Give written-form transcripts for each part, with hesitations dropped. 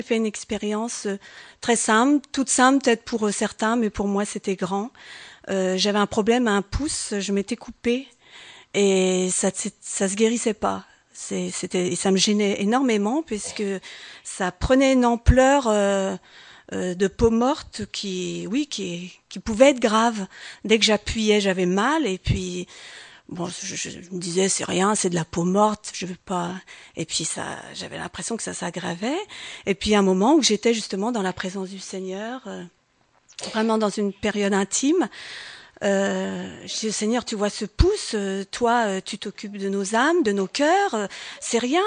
J'ai fait une expérience très simple, toute simple peut-être pour certains, mais pour moi c'était grand. J'avais un problème à un pouce, je m'étais coupée et ça se guérissait pas. Et ça me gênait énormément puisque ça prenait une ampleur de peau morte qui pouvait être grave. Dès que j'appuyais, j'avais mal et puis bon, je me disais c'est rien, c'est de la peau morte, je veux pas. Et puis ça, j'avais l'impression que ça s'aggravait. Et puis un moment où j'étais justement dans la présence du Seigneur, vraiment dans une période intime. Je dis, Seigneur, tu vois ce pouce, toi, tu t'occupes de nos âmes, de nos cœurs. C'est rien,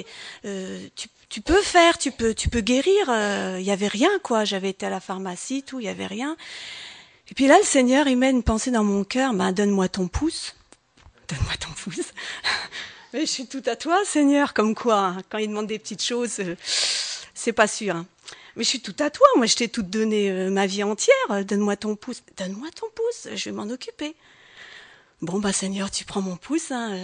tu peux faire, tu peux guérir. Il y avait rien, quoi. J'avais été à la pharmacie, tout, il y avait rien. Et puis là, le Seigneur, il met une pensée dans mon cœur. Ben, donne-moi ton pouce. Donne-moi ton pouce. Mais je suis tout à toi, Seigneur. Comme quoi, hein, quand il demande des petites choses, c'est pas sûr. Hein. Mais je suis tout à toi, moi je t'ai tout donné ma vie entière, donne-moi ton pouce. Donne-moi ton pouce, je vais m'en occuper. Bon bah Seigneur, tu prends mon pouce. Hein,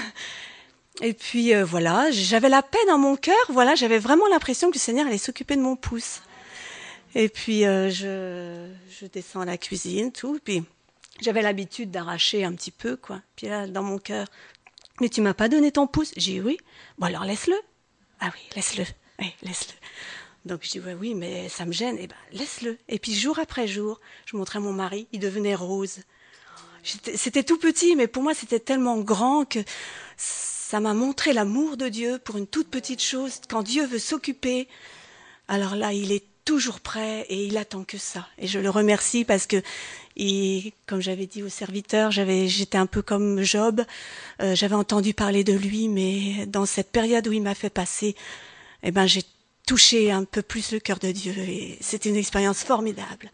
Et puis voilà, j'avais la paix dans mon cœur, voilà, j'avais vraiment l'impression que le Seigneur allait s'occuper de mon pouce. Et puis je descends à la cuisine, tout, puis j'avais l'habitude d'arracher un petit peu, quoi. Puis là, dans mon cœur, mais tu m'as pas donné ton pouce. J'ai dit oui, bon alors laisse-le. Ah oui, laisse-le, oui, laisse-le. Donc je dis ouais, oui, mais ça me gêne. Eh ben laisse-le. Et puis jour après jour, je montrais à mon mari, il devenait rose. C'était tout petit, mais pour moi c'était tellement grand que ça m'a montré l'amour de Dieu pour une toute petite chose. Quand Dieu veut s'occuper, alors là il est toujours prêt et il attend que ça. Et je le remercie parce que, comme j'avais dit au serviteur, j'étais un peu comme Job. J'avais entendu parler de lui, mais dans cette période où il m'a fait passer, eh ben j'ai touché un peu plus le cœur de Dieu et c'était une expérience formidable.